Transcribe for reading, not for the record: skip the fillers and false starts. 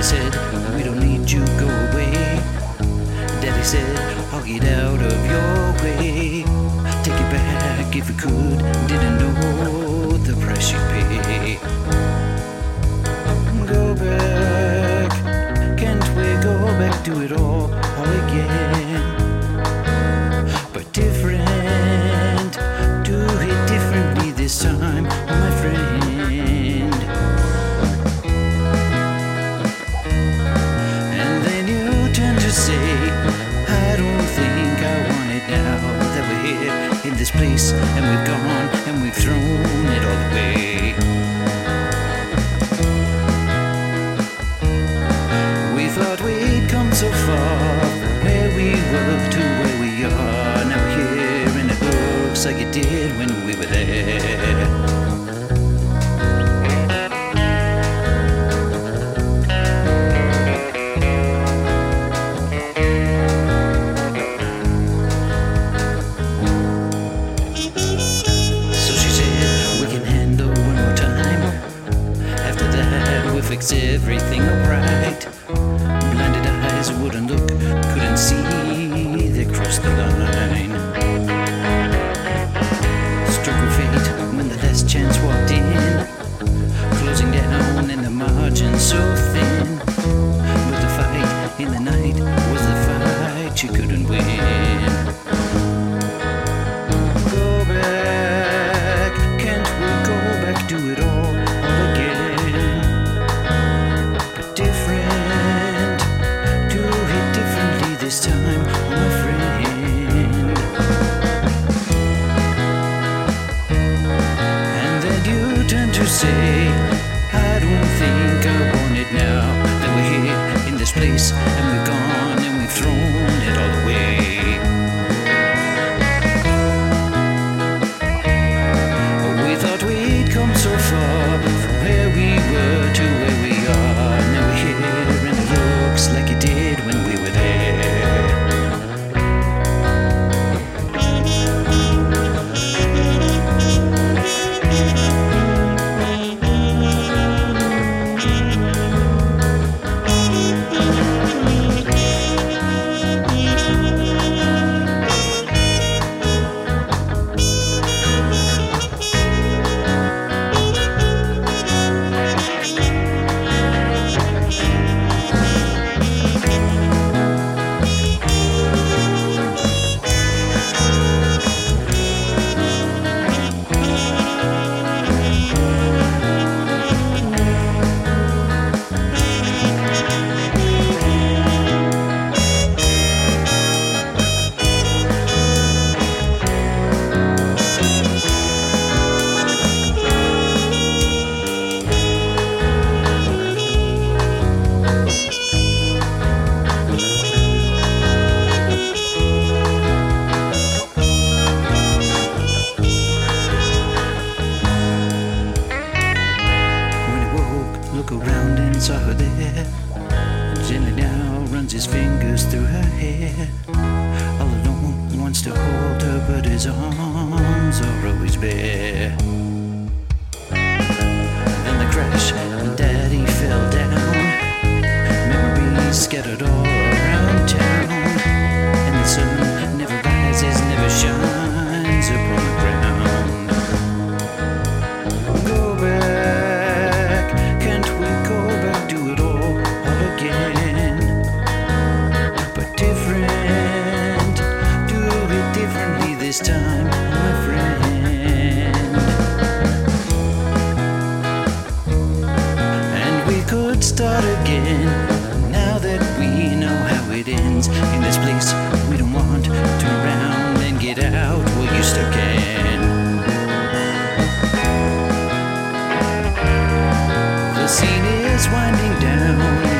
said, we don't need you, go away. Daddy said, I'll get out of your way. Take it back if we could, didn't know the price you pay. Go back, can't we go back, do it all again? But different, do it differently this time, oh my friend. And then you tend to say, I don't think I want it now that we're here in this place, and we've gone and we've thrown it all away. We thought we'd come so far from where we were to where we are. Now we're here and it looks like it did when we were there. Fix everything alright. Blinded eyes wouldn't look, couldn't see they crossed the line. Stroke of fate when the last chance walked in, closing down and the margin so thin. But the fight in the night was the fight you couldn't win. Go back, can't we go back, do it all again? This time, oh my friend. And then you turn to say, I don't think I want it now that we're here in this place, and we've gone and we've thrown it all away. We thought we'd come so far from where we were to where we are. Now we're here and it looks like it did when we were there. Look around and saw her there. Gently now runs his fingers through her hair. All alone, wants to hold her, but his arms are always bare. Then the crash, and Daddy fell down. Memories scattered all around town. And the sun never rises, never shines upon the ground. Go back, can't we go back, do it all again? But different, do it differently this time, my friend. And we could start again, now that we know how it ends. In this place we don't want, turn around and get out while you still can. The scene is winding down.